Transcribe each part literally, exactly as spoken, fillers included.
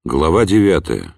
Глава девятая.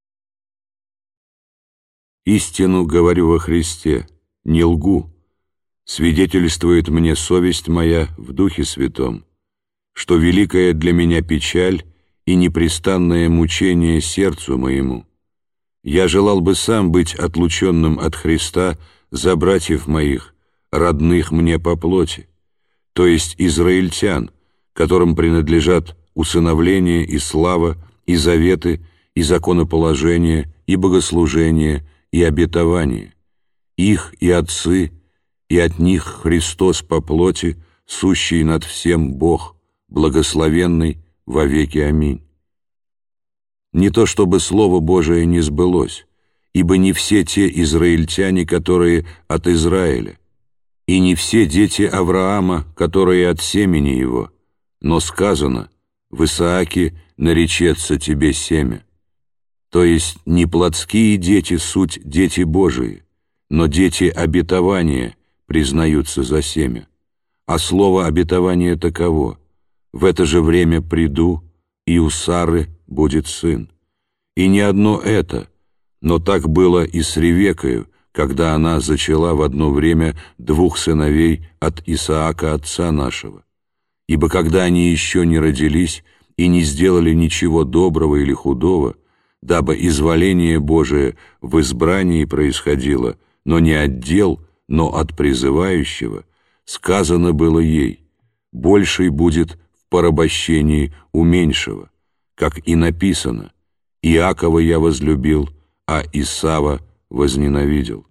«Истину говорю во Христе, не лгу, свидетельствует мне совесть моя в Духе Святом, что великая для меня печаль и непрестанное мучение сердцу моему. Я желал бы сам быть отлученным от Христа за братьев моих, родных мне по плоти, то есть израильтян, которым принадлежат усыновление и слава, и заветы, и законоположение, и богослужение, и обетование. Их и отцы, и от них Христос по плоти, сущий над всем Бог, благословенный во веки. Аминь. Не то чтобы Слово Божие не сбылось, ибо не все те израильтяне, которые от Израиля, и не все дети Авраама, которые от семени его, но сказано: в Исааке наречется тебе семя. То есть не плотские дети суть дети Божии, но дети обетования признаются за семя. А слово обетования таково: в это же время приду, и у Сары будет сын. И не одно это, но так было и с Ревекою, когда она зачала в одно время двух сыновей от Исаака отца нашего. Ибо когда они еще не родились и не сделали ничего доброго или худого, дабы изволение Божие в избрании происходило, но не от дел, но от призывающего, сказано было ей: больший будет в порабощении у меньшего, как и написано: Иакова я возлюбил, а Исава возненавидел.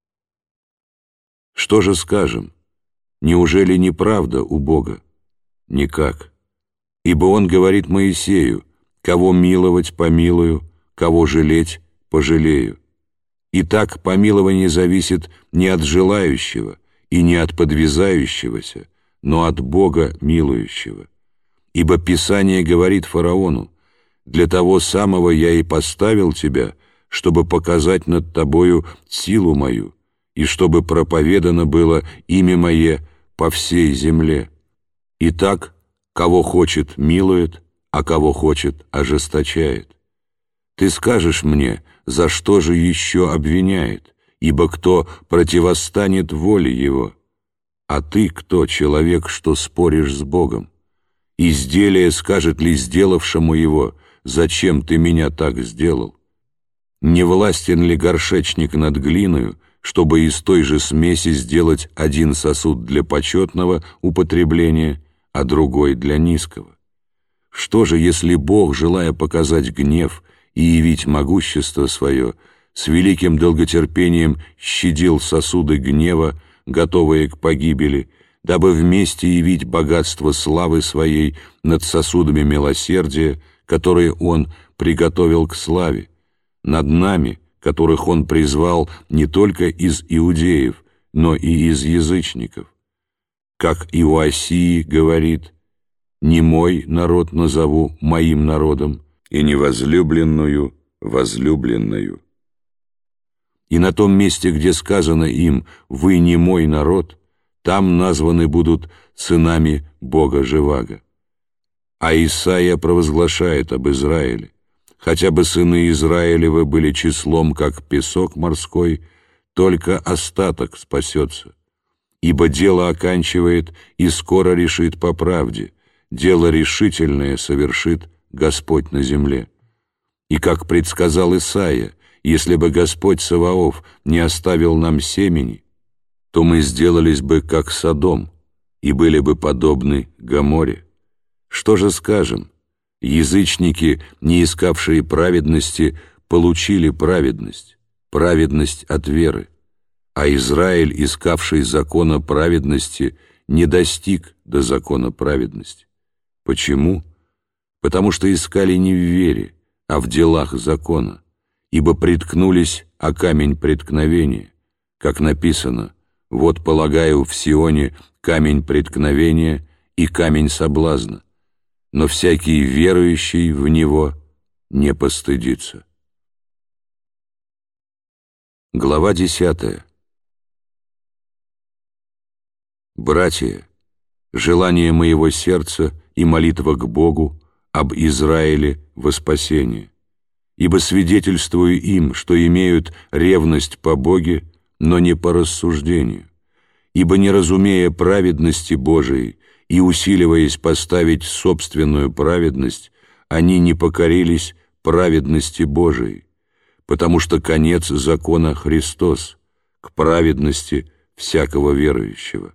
Что же скажем? Неужели неправда у Бога? Никак. Ибо Он говорит Моисею: кого миловать, помилую, кого жалеть, пожалею. Итак, помилование зависит не от желающего и не от подвязающегося, но от Бога милующего. Ибо Писание говорит фараону: для того самого я и поставил тебя, чтобы показать над тобою силу мою, и чтобы проповедано было имя мое по всей земле. Итак, кого хочет, милует, а кого хочет, ожесточает. Ты скажешь мне, за что же еще обвиняет, ибо кто противостанет воле его? А ты кто, человек, что споришь с Богом? Изделие скажет ли сделавшему его: зачем ты меня так сделал? Не властен ли горшечник над глиною, чтобы из той же смеси сделать один сосуд для почетного употребления, а другой для низкого? Что же, если Бог, желая показать гнев и явить могущество свое, с великим долготерпением щадил сосуды гнева, готовые к погибели, дабы вместе явить богатство славы своей над сосудами милосердия, которые Он приготовил к славе, над нами, которых Он призвал не только из иудеев, но и из язычников? Как и у Осии говорит: «Не мой народ назову моим народом, и невозлюбленную возлюбленную». И на том месте, где сказано им: «Вы не мой народ», там названы будут сынами Бога Живаго. А Исаия провозглашает об Израиле: «Хотя бы сыны Израилевы были числом, как песок морской, только остаток спасется. Ибо дело оканчивает и скоро решит по правде, дело решительное совершит Господь на земле». И как предсказал Исаия: если бы Господь Саваоф не оставил нам семени, то мы сделались бы как Содом и были бы подобны Гоморе. Что же скажем? Язычники, не искавшие праведности, получили праведность, праведность от веры, а Израиль, искавший закона праведности, не достиг до закона праведности. Почему? Потому что искали не в вере, а в делах закона, ибо приткнулись о камень преткновения, как написано: «Вот полагаю в Сионе камень преткновения и камень соблазна, но всякий верующий в него не постыдится». Глава десятая. Братья, желание моего сердца и молитва к Богу об Израиле во спасение. Ибо свидетельствую им, что имеют ревность по Боге, но не по рассуждению. Ибо не разумея праведности Божией и усиливаясь поставить собственную праведность, они не покорились праведности Божией, потому что конец закона Христос, к праведности всякого верующего.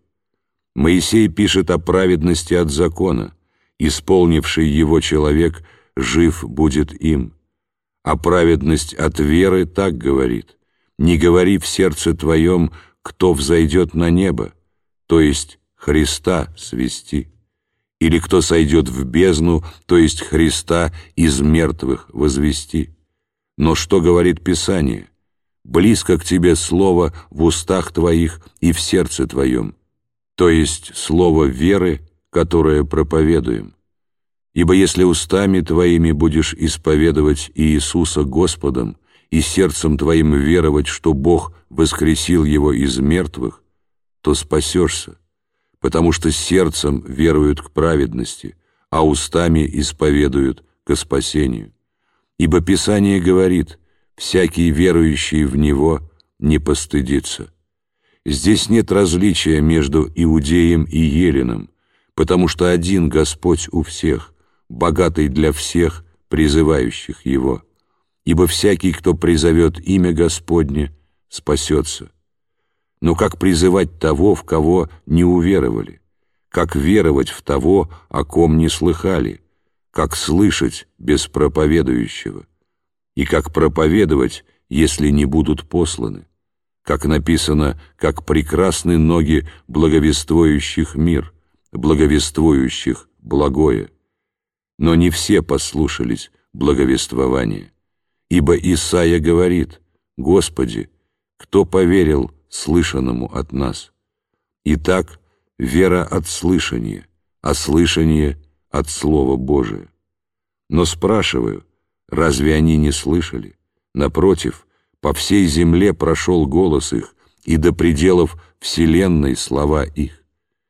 Моисей пишет о праведности от закона, исполнивший его человек жив будет им. А праведность от веры так говорит: не говори в сердце твоем, кто взойдет на небо, то есть Христа свести, или кто сойдет в бездну, то есть Христа из мертвых возвести. Но что говорит Писание? Близко к тебе слово в устах твоих и в сердце твоем, то есть слово веры, которое проповедуем. Ибо если устами твоими будешь исповедовать Иисуса Господом и сердцем твоим веровать, что Бог воскресил Его из мертвых, то спасешься, потому что сердцем веруют к праведности, а устами исповедуют ко спасению. Ибо Писание говорит: всякий верующий в Него не постыдится. Здесь нет различия между иудеем и еленом, потому что один Господь у всех, богатый для всех, призывающих Его. Ибо всякий, кто призовет имя Господне, спасется. Но как призывать того, в кого не уверовали? Как веровать в того, о ком не слыхали? Как слышать без проповедующего? И как проповедовать, если не будут посланы? Как написано: как прекрасны ноги благовествующих мир, благовествующих благое. Но не все послушались благовествования. Ибо Исайя говорит: Господи, кто поверил слышанному от нас? Итак, вера от слышания, а слышание от Слова Божия. Но спрашиваю, разве они не слышали? Напротив, по всей земле прошел голос их, и до пределов вселенной слова их.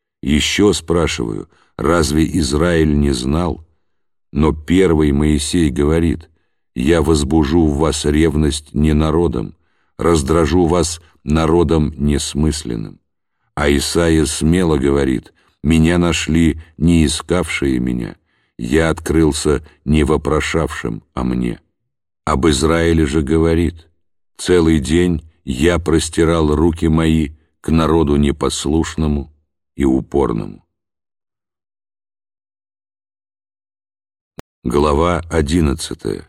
Еще спрашиваю, разве Израиль не знал? Но первый Моисей говорит: «Я возбужу в вас ревность не народом, раздражу вас народом несмысленным». А Исайя смело говорит: «Меня нашли не искавшие меня, я открылся не вопрошавшим о мне». Об Израиле же говорит: «Целый день я простирал руки мои к народу непослушному и упорному». Глава одиннадцатая.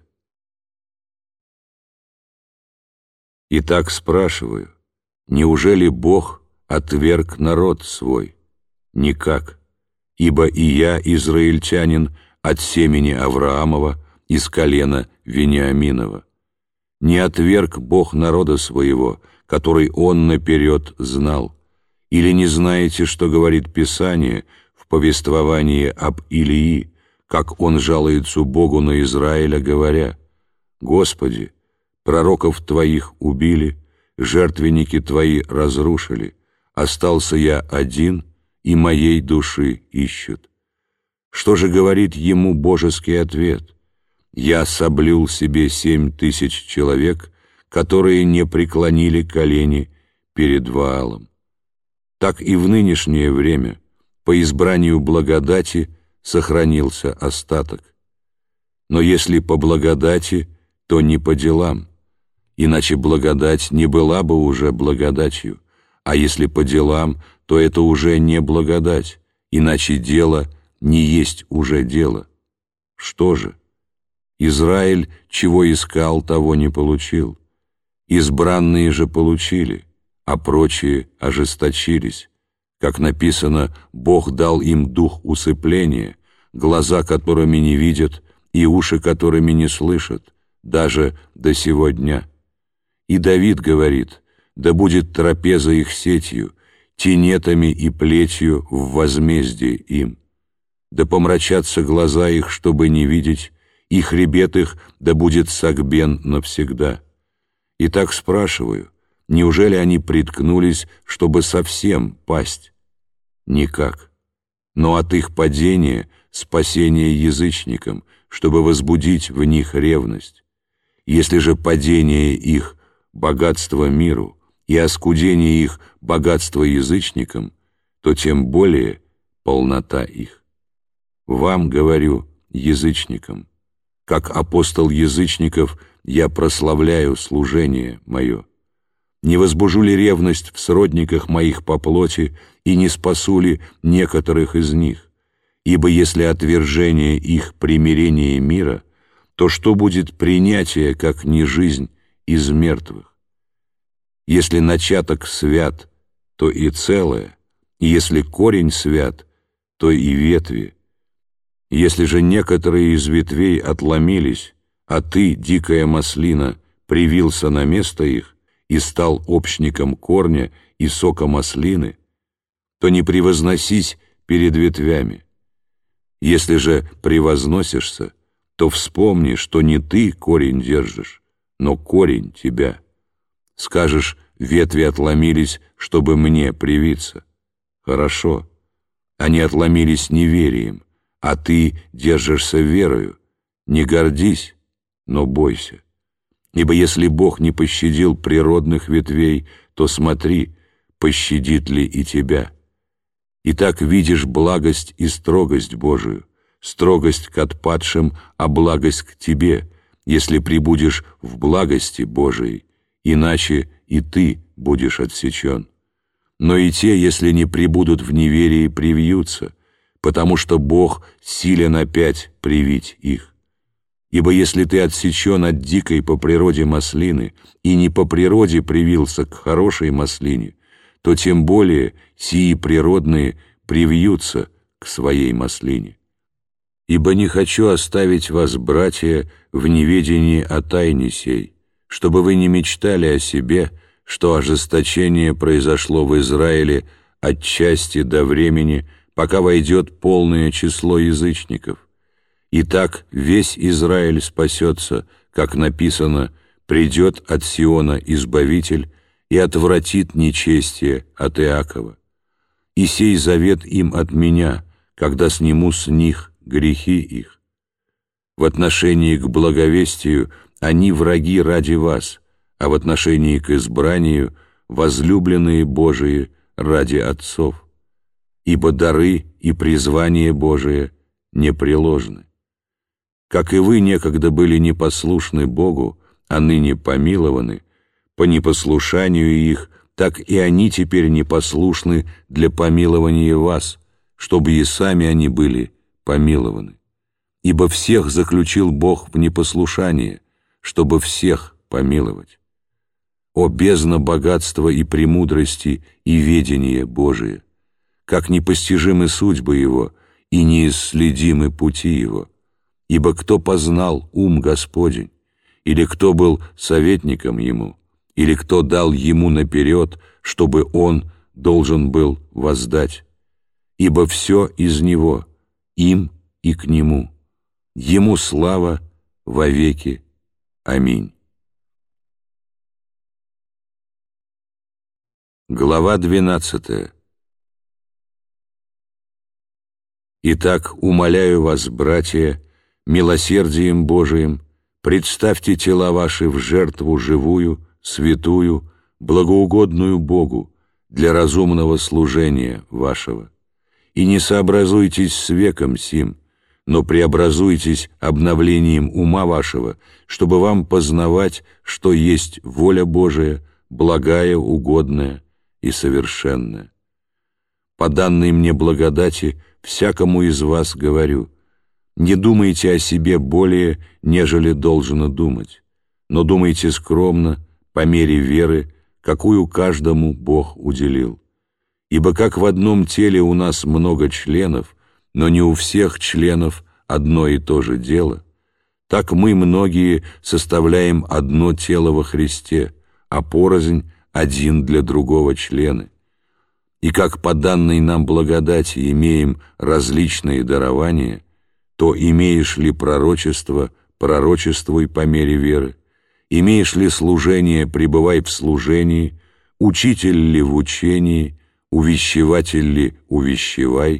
Итак, спрашиваю, неужели Бог отверг народ свой? Никак, ибо и я, израильтянин, от семени Авраамова, из колена Вениаминова. Не отверг Бог народа своего, который Он наперед знал. Или не знаете, что говорит Писание в повествовании об Илии, как он жалуется Богу на Израиля, говоря: «Господи, пророков Твоих убили, жертвенники Твои разрушили, остался я один, и моей души ищут». Что же говорит ему божеский ответ? «Я соблюл себе семь тысяч человек, которые не преклонили колени перед Ваалом». Так и в нынешнее время по избранию благодати сохранился остаток. Но если по благодати, то не по делам, иначе благодать не была бы уже благодатью, а если по делам, то это уже не благодать, иначе дело не есть уже дело. Что же? Израиль, чего искал, того не получил. Избранные же получили, а прочие ожесточились. Как написано, Бог дал им дух усыпления, глаза которыми не видят и уши которыми не слышат, даже до сего дня. И Давид говорит: «Да будет трапеза их сетью, тенетами и плетью в возмездие им. Да помрачатся глаза их, чтобы не видеть, и хребет их да будет согбен навсегда». Итак, спрашиваю, неужели они приткнулись, чтобы совсем пасть? Никак. Но от их падения спасение язычникам, чтобы возбудить в них ревность. Если же падение их – богатство миру, и оскудение их – богатство язычникам, то тем более полнота их. Вам говорю, язычникам, как апостол язычников я прославляю служение мое. Не возбужу ли ревность в сродниках моих по плоти, и не спасу ли некоторых из них? Ибо если отвержение их примирение мира, то что будет принятие, как не жизнь из мертвых? Если начаток свят, то и целое, и если корень свят, то и ветви. Если же некоторые из ветвей отломились, а ты, дикая маслина, привился на место их и стал общником корня и сока маслины, то не превозносись перед ветвями. Если же превозносишься, то вспомни, что не ты корень держишь, но корень тебя. Скажешь, ветви отломились, чтобы мне привиться. Хорошо, они отломились неверием, а ты держишься верою. Не гордись, но бойся. Ибо если Бог не пощадил природных ветвей, то смотри, пощадит ли и тебя. Итак, видишь благость и строгость Божию, строгость к отпадшим, а благость к тебе, если пребудешь в благости Божией, иначе и ты будешь отсечен. Но и те, если не пребудут в неверии, привьются, потому что Бог силен опять привить их. Ибо если ты отсечен от дикой по природе маслины и не по природе привился к хорошей маслине, то тем более сии природные привьются к своей маслине. Ибо не хочу оставить вас, братья, в неведении о тайне сей, чтобы вы не мечтали о себе, что ожесточение произошло в Израиле от части до времени, пока войдет полное число язычников. Итак, весь Израиль спасется, как написано, придет от Сиона Избавитель и отвратит нечестие от Иакова. И сей завет им от меня, когда сниму с них грехи их. В отношении к благовестию они враги ради вас, а в отношении к избранию возлюбленные Божии ради отцов. Ибо дары и призвание Божие непреложны. Как и вы некогда были непослушны Богу, а ныне помилованы, по непослушанию их, так и они теперь непослушны для помилования вас, чтобы и сами они были помилованы. Ибо всех заключил Бог в непослушание, чтобы всех помиловать. О бездна богатства и премудрости и ведения Божие! Как непостижимы судьбы Его и неисследимы пути Его! Ибо кто познал ум Господень, или кто был советником Ему, или кто дал Ему наперед, чтобы Он должен был воздать? Ибо все из Него, им и к Нему. Ему слава вовеки. Аминь. Глава двенадцатая. Итак, умоляю вас, братья, милосердием Божиим, представьте тела ваши в жертву живую, святую, благоугодную Богу для разумного служения вашего. И не сообразуйтесь с веком сим, но преобразуйтесь обновлением ума вашего, чтобы вам познавать, что есть воля Божия, благая, угодная и совершенная. По данной мне благодати всякому из вас говорю: не думайте о себе более, нежели должно думать, но думайте скромно, по мере веры, какую каждому Бог уделил. Ибо как в одном теле у нас много членов, но не у всех членов одно и то же дело, так мы, многие, составляем одно тело во Христе, а порознь один для другого члены. И как по данной нам благодати имеем различные дарования, то имеешь ли пророчество, пророчествуй по мере веры, имеешь ли служение, пребывай в служении, учитель ли в учении, увещеватель ли увещевай,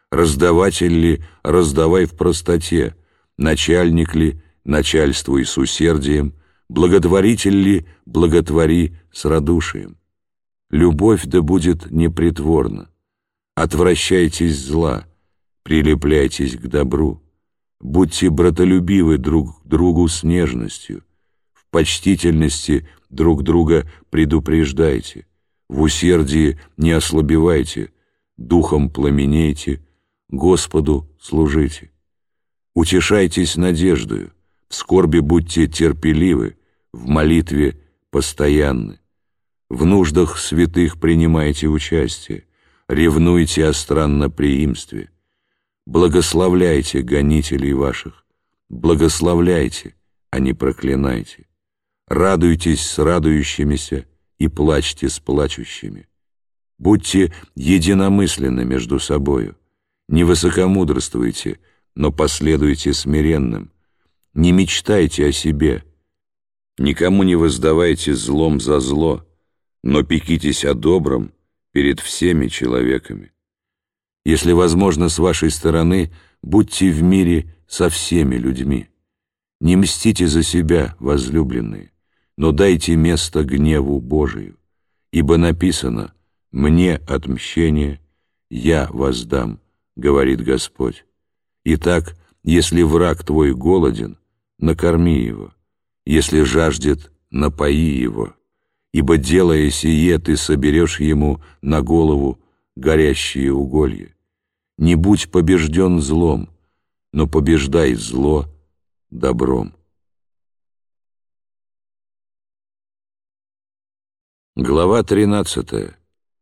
Раздаватель ли, раздавай в простоте, начальник ли, начальствуй с усердием, благотворитель ли, благотвори с радушием. Любовь да будет непритворна. Отвращайтесь зла, прилепляйтесь к добру. Будьте братолюбивы друг к другу с нежностью. В почтительности друг друга предупреждайте. В усердии не ослабевайте, духом пламенейте, Господу служите. Утешайтесь надеждою, в скорби будьте терпеливы, в молитве постоянны. В нуждах святых принимайте участие, ревнуйте о странноприимстве. Благословляйте гонителей ваших, благословляйте, а не проклинайте. Радуйтесь с радующимися и плачьте с плачущими. Будьте единомысленны между собою, не высокомудрствуйте, но последуйте смиренным. Не мечтайте о себе, никому не воздавайте злом за зло, но пекитесь о добром перед всеми человеками. Если возможно, с вашей стороны, будьте в мире со всеми людьми. Не мстите за себя, возлюбленные, но дайте место гневу Божию, ибо написано: «Мне отмщение, я воздам», говорит Господь. Итак, если враг твой голоден, накорми его, если жаждет, напои его, ибо, делая сие, ты соберешь ему на голову горящие уголья. Не будь побежден злом, но побеждай зло добром. Глава тринадцатая.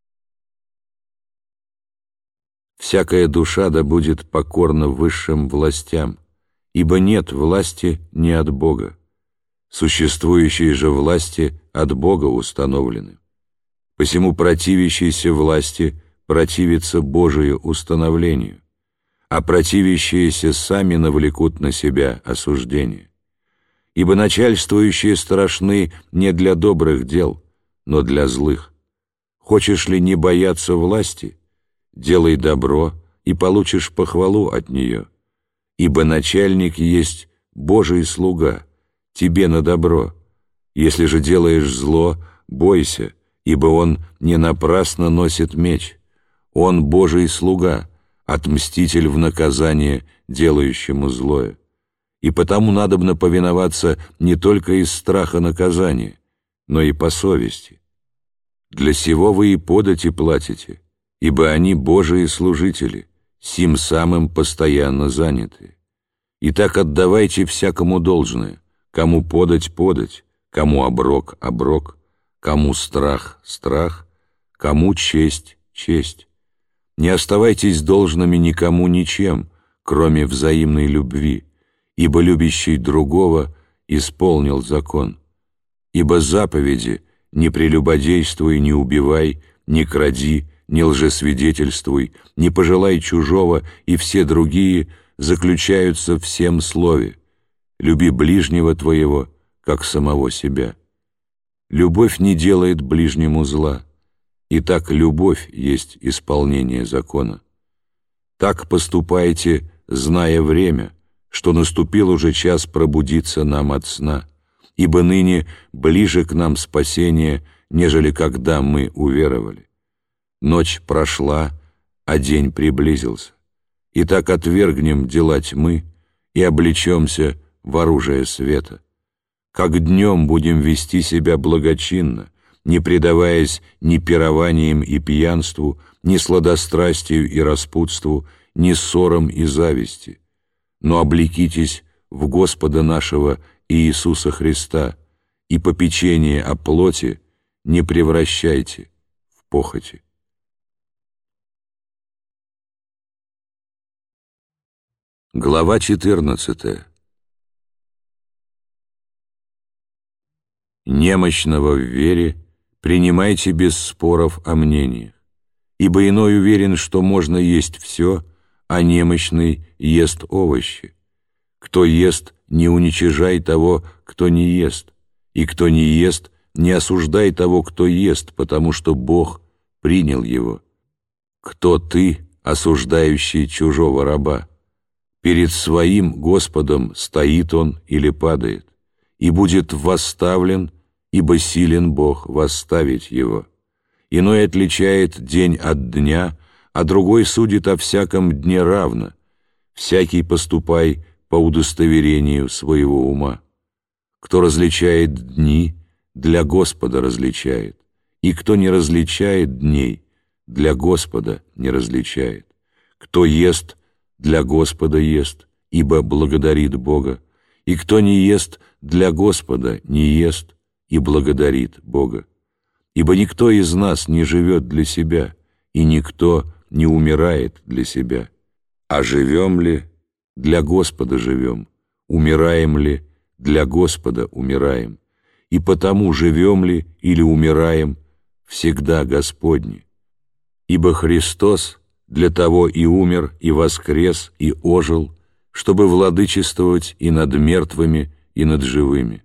Всякая душа да будет покорна высшим властям, ибо нет власти не от Бога. Существующие же власти от Бога установлены. Посему противящийся власти противится Божию установлению, а противящиеся сами навлекут на себя осуждение. Ибо начальствующие страшны не для добрых дел, но для злых. Хочешь ли не бояться власти? Делай добро, и получишь похвалу от нее, ибо начальник есть Божий слуга, тебе на добро. Если же делаешь зло, бойся, ибо он не напрасно носит меч. Он Божий слуга, отмститель в наказание делающему злое. И потому надобно повиноваться не только из страха наказания, но и по совести. Для сего вы и подати платите, ибо они Божии служители, сим самым постоянно заняты. Итак, отдавайте всякому должное, кому подать — подать, кому оброк — оброк, кому страх — страх, кому честь — честь. Не оставайтесь должными никому ничем, кроме взаимной любви, ибо любящий другого исполнил закон. Ибо заповеди: не прелюбодействуй, не убивай, не кради, не лжесвидетельствуй, не пожелай чужого, и все другие заключаются в сем слове: люби ближнего твоего, как самого себя. Любовь не делает ближнему зла. Итак, любовь есть исполнение закона. Так поступайте, зная время, что наступил уже час пробудиться нам от сна, ибо ныне ближе к нам спасение, нежели когда мы уверовали. Ночь прошла, а день приблизился. Итак, отвергнем дела тьмы и облечемся в оружие света. Как днем будем вести себя благочинно, не предаваясь ни пированиям и пьянству, ни сладострастию и распутству, ни ссорам и зависти. Но облекитесь в Господа нашего Иисуса Христа, и попечение о плоти не превращайте в похоти. Глава четырнадцатая. Немощного в вере принимайте без споров о мнениях, ибо иной уверен, что можно есть все, а немощный ест овощи. Кто ест, не уничижай того, кто не ест, и кто не ест, не осуждай того, кто ест, потому что Бог принял его. Кто ты, осуждающий чужого раба. Перед своим Господом стоит он или падает, и будет восставлен, ибо силен Бог восставить его. Иной отличает день от дня, а другой судит о всяком дне равно. Всякий поступай по удостоверению своего ума. Кто различает дни, для Господа различает, и кто не различает дней, для Господа не различает. Кто ест, для Господа ест, ибо благодарит Бога, и кто не ест, для Господа не ест, и благодарит Бога. Ибо никто из нас не живет для себя, и никто не умирает для себя. А живем ли, для Господа живем, умираем ли, для Господа умираем, и потому живем ли или умираем, всегда Господни. Ибо Христос для того и умер, и воскрес, и ожил, чтобы владычествовать и над мертвыми, и над живыми.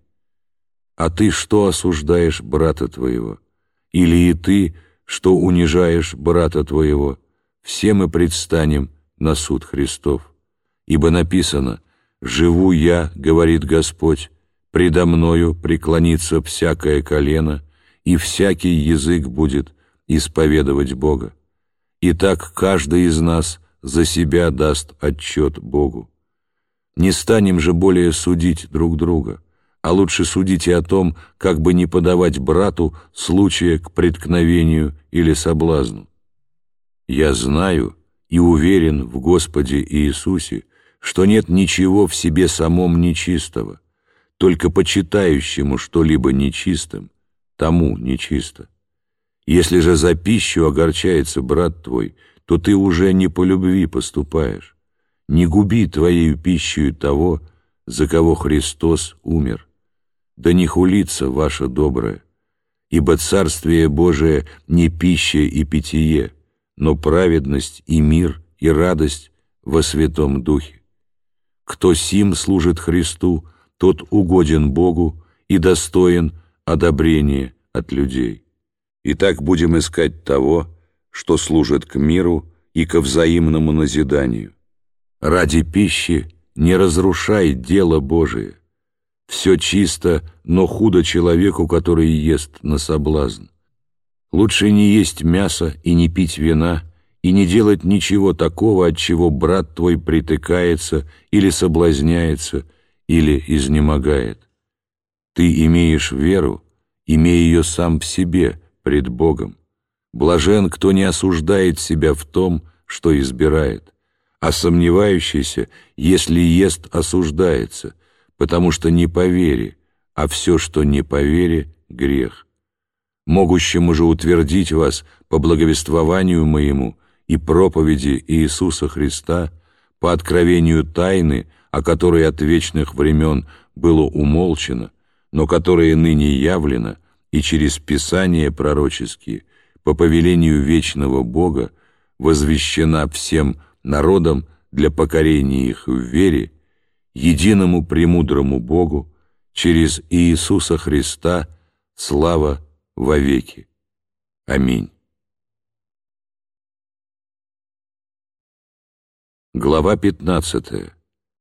А ты что осуждаешь брата твоего? Или и ты, что унижаешь брата твоего? Все мы предстанем на суд Христов. Ибо написано: «Живу я, — говорит Господь, — предо мною преклонится всякое колено, и всякий язык будет исповедовать Бога». Итак, каждый из нас за себя даст отчет Богу. Не станем же более судить друг друга, а лучше судите о том, как бы не подавать брату случая к преткновению или соблазну. Я знаю и уверен в Господе Иисусе, что нет ничего в себе самом нечистого, только почитающему что-либо нечистым, тому нечисто. Если же за пищу огорчается брат твой, то ты уже не по любви поступаешь. Не губи твоею пищею того, за кого Христос умер. Да не хулится ваше доброе, ибо Царствие Божие не пища и питье, но праведность и мир и радость во Святом Духе. Кто сим служит Христу, тот угоден Богу и достоин одобрения от людей. Итак, будем искать того, что служит к миру и ко взаимному назиданию. Ради пищи не разрушай дело Божие. Все чисто, но худо человеку, который ест на соблазн. Лучше не есть мясо и не пить вина, и не делать ничего такого, от чего брат твой притыкается или соблазняется, или изнемогает. Ты имеешь веру, имей ее сам в себе, пред Богом. Блажен, кто не осуждает себя в том, что избирает, а сомневающийся, если ест, осуждается, потому что не по вере, а все, что не по вере, грех. Могущему же утвердить вас по благовествованию моему и проповеди Иисуса Христа, по откровению тайны, о которой от вечных времен было умолчено, но которая ныне явлена, и через Писания пророческие, по повелению вечного Бога, возвещена всем народам для покорения их в вере, единому премудрому Богу, через Иисуса Христа, слава вовеки. Аминь. Глава пятнадцатая.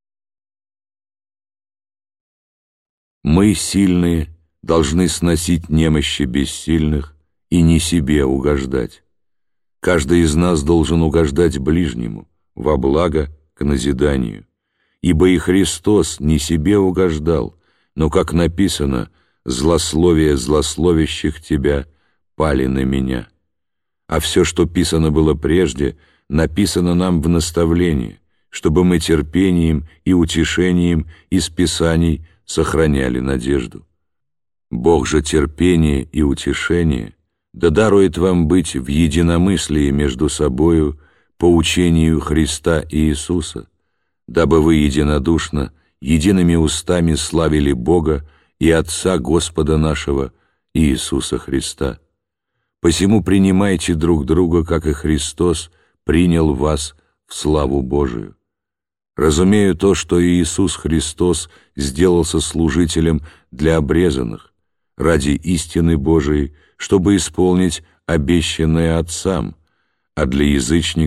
Мы, сильные, должны сносить немощи бессильных и не себе угождать. Каждый из нас должен угождать ближнему, во благо к назиданию. Ибо и Христос не себе угождал, но, как написано, «Злословие злословящих тебя пали на меня». А все, что писано было прежде, написано нам в наставлении, чтобы мы терпением и утешением из Писаний сохраняли надежду. Бог же терпение и утешение да дарует вам быть в единомыслии между собою по учению Христа Иисуса, дабы вы единодушно, едиными устами славили Бога и Отца Господа нашего Иисуса Христа. Посему принимайте друг друга, как и Христос принял вас в славу Божию. Разумею то, что Иисус Христос сделался служителем для обрезанных, ради истины Божией, чтобы исполнить обещанное Отцам, а для язычников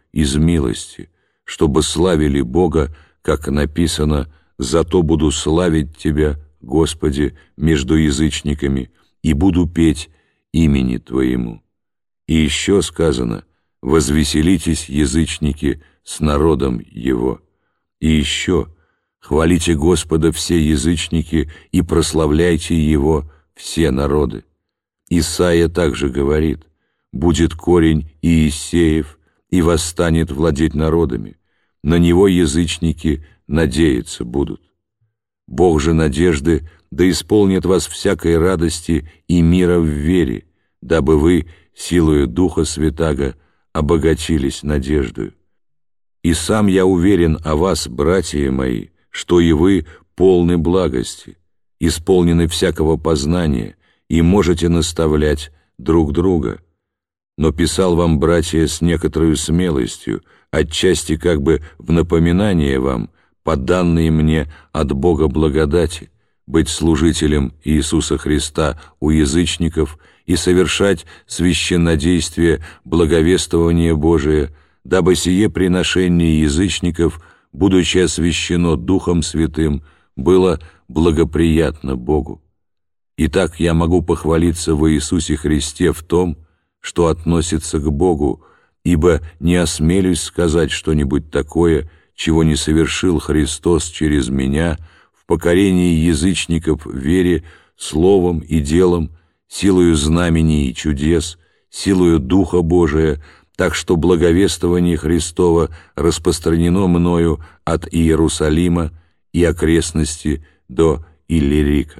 из милости, чтобы славили Бога, как написано: «Зато буду славить Тебя, Господи, между язычниками, и буду петь имени Твоему». И еще сказано: «Возвеселитесь, язычники, с народом Его». И еще: «Хвалите Господа все язычники и прославляйте Его все народы». Исайя также говорит: «Будет корень Иессеев, и восстанет владеть народами, на него язычники надеяться будут». Бог же надежды да исполнит вас всякой радости и мира в вере, дабы вы, силою Духа Святаго, обогатились надеждою. И сам я уверен о вас, братья мои, что и вы полны благости, исполнены всякого познания, и можете наставлять друг друга. Но писал вам, братья, с некоторой смелостью, отчасти как бы в напоминание вам, по данной мне от Бога благодати, быть служителем Иисуса Христа у язычников и совершать священнодействие благовествования Божия, дабы сие приношение язычников, будучи освящено Духом Святым, было благоприятно Богу. Итак, я могу похвалиться во Иисусе Христе в том, что относится к Богу, ибо не осмелюсь сказать что-нибудь такое, чего не совершил Христос через меня в покорении язычников в вере, словом и делом, силою знамений и чудес, силою Духа Божия, так что благовествование Христово распространено мною от Иерусалима и окрестности до Иллирика.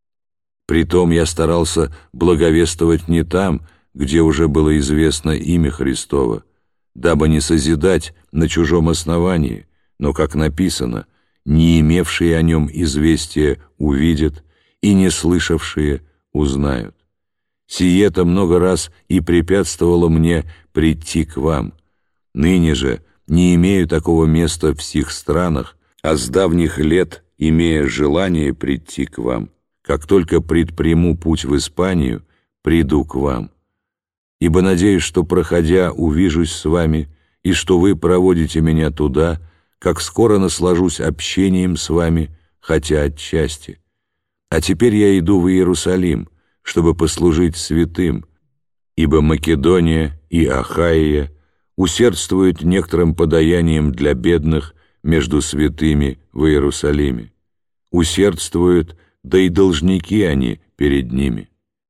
Притом я старался благовествовать не там, где уже было известно имя Христово, дабы не созидать на чужом основании, но, как написано, не имевшие о нем известия увидят, и не слышавшие узнают. Сие-то много раз и препятствовало мне прийти к вам. Ныне же не имею такого места в сих странах, а с давних лет, имея желание прийти к вам, как только предприму путь в Испанию, приду к вам. Ибо надеюсь, что, проходя, увижусь с вами, и что вы проводите меня туда, как скоро наслажусь общением с вами, хотя отчасти. А теперь я иду в Иерусалим, чтобы послужить святым, ибо Македония и Ахайя усердствуют некоторым подаянием для бедных между святыми в Иерусалиме. Усердствуют, да и должники они перед ними.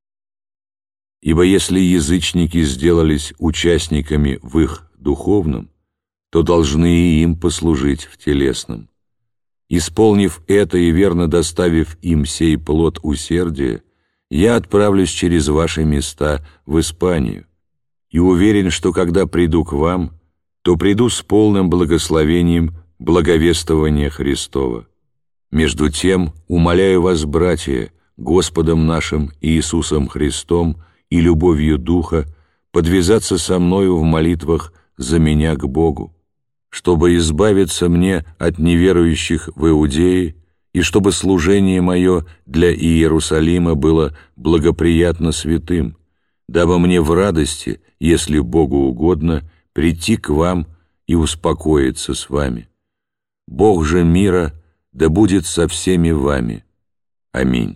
Ибо если язычники сделались участниками в их духовном, то должны и им послужить в телесном. Исполнив это и верно доставив им сей плод усердия, я отправлюсь через ваши места в Испанию, и уверен, что когда приду к вам, то приду с полным благословением благовествования Христова. Между тем, умоляю вас, братья, Господом нашим Иисусом Христом и любовью Духа, подвязаться со мною в молитвах за меня к Богу, чтобы избавиться мне от неверующих в Иудее, и чтобы служение мое для Иерусалима было благоприятно святым, дабы мне в радости, если Богу угодно, прийти к вам и успокоиться с вами. Бог же мира да будет со всеми вами. Аминь.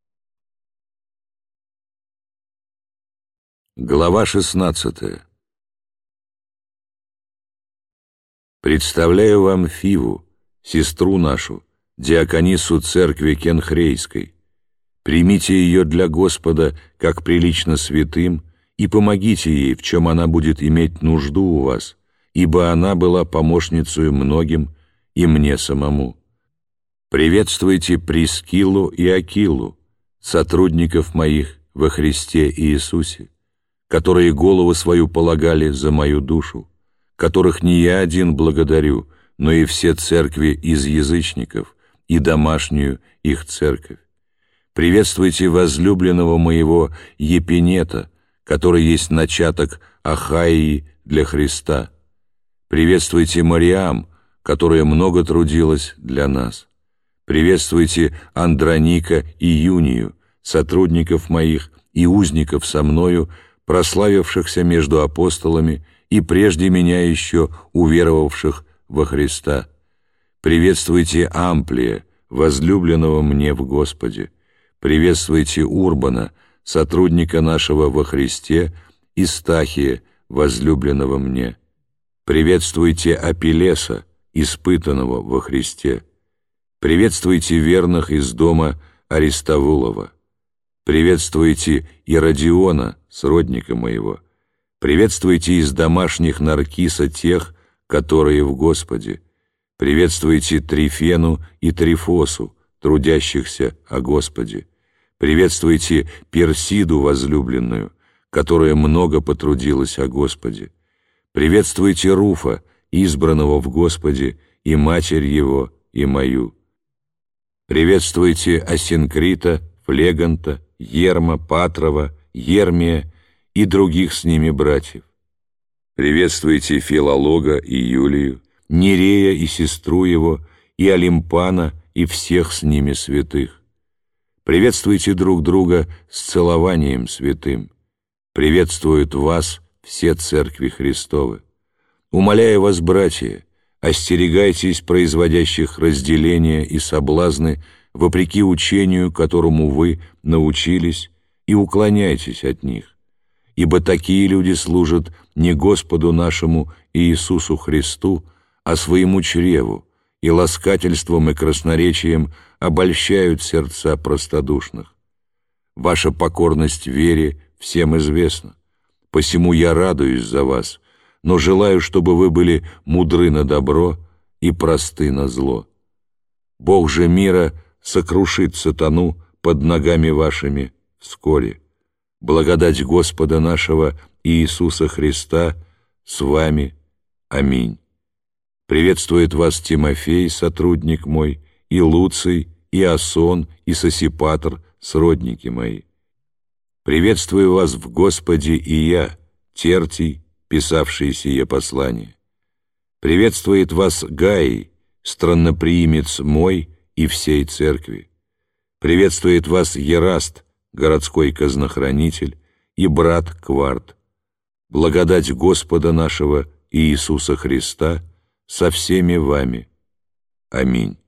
Глава шестнадцатая. Представляю вам Фиву, сестру нашу, диаконису церкви Кенхрейской. Примите ее для Господа, как прилично святым, и помогите ей, в чем она будет иметь нужду у вас, ибо она была помощницей многим и мне самому. Приветствуйте Прискиллу и Акилу, сотрудников моих во Христе Иисусе, которые голову свою полагали за мою душу, которых не я один благодарю, но и все церкви из язычников и домашнюю их церковь. Приветствуйте возлюбленного моего Епинета, который есть начаток Ахайи для Христа. Приветствуйте Мариам, которая много трудилась для нас. Приветствуйте Андроника и Юнию, сотрудников моих и узников со мною, прославившихся между апостолами и прежде меня еще уверовавших во Христа. Приветствуйте Амплия, возлюбленного мне в Господе. Приветствуйте Урбана, сотрудника нашего во Христе, и Стахия, возлюбленного мне. Приветствуйте Апеллеса, испытанного во Христе. Приветствуйте верных из дома Аристовулова. Приветствуйте Иродиона, сродника моего. Приветствуйте из домашних Наркиса тех, которые в Господе. Приветствуйте Трифену и Трифосу, трудящихся о Господе. Приветствуйте Персиду возлюбленную, которая много потрудилась о Господе. Приветствуйте Руфа, избранного в Господе, и матерь его, и мою. Приветствуйте Асинкрита, Флеганта, Ерма, Патрова, Ермия и других с ними братьев. Приветствуйте Филолога и Юлию, Нерея и сестру его, и Олимпана, и всех с ними святых. Приветствуйте друг друга с целованием святым. Приветствуют вас все церкви Христовы. Умоляю вас, братья, остерегайтесь производящих разделения и соблазны вопреки учению, которому вы научились, и уклоняйтесь от них. Ибо такие люди служат не Господу нашему Иисусу Христу, а своему чреву, и ласкательством и красноречием обольщают сердца простодушных. Ваша покорность вере всем известна, посему я радуюсь за вас, но желаю, чтобы вы были мудры на добро и просты на зло. Бог же мира сокрушит сатану под ногами вашими вскоре. Благодать Господа нашего Иисуса Христа с вами. Аминь. Приветствует вас Тимофей, сотрудник мой, и Луций, и Асон, и Сосипатр, сродники мои. Приветствую вас в Господе и я, Тертий, писавший сие послание. Приветствует вас Гаий, странноприимец мой и всей церкви. Приветствует вас Ераст, городской казнохранитель, и брат Кварт. Благодать Господа нашего Иисуса Христа со всеми вами. Аминь.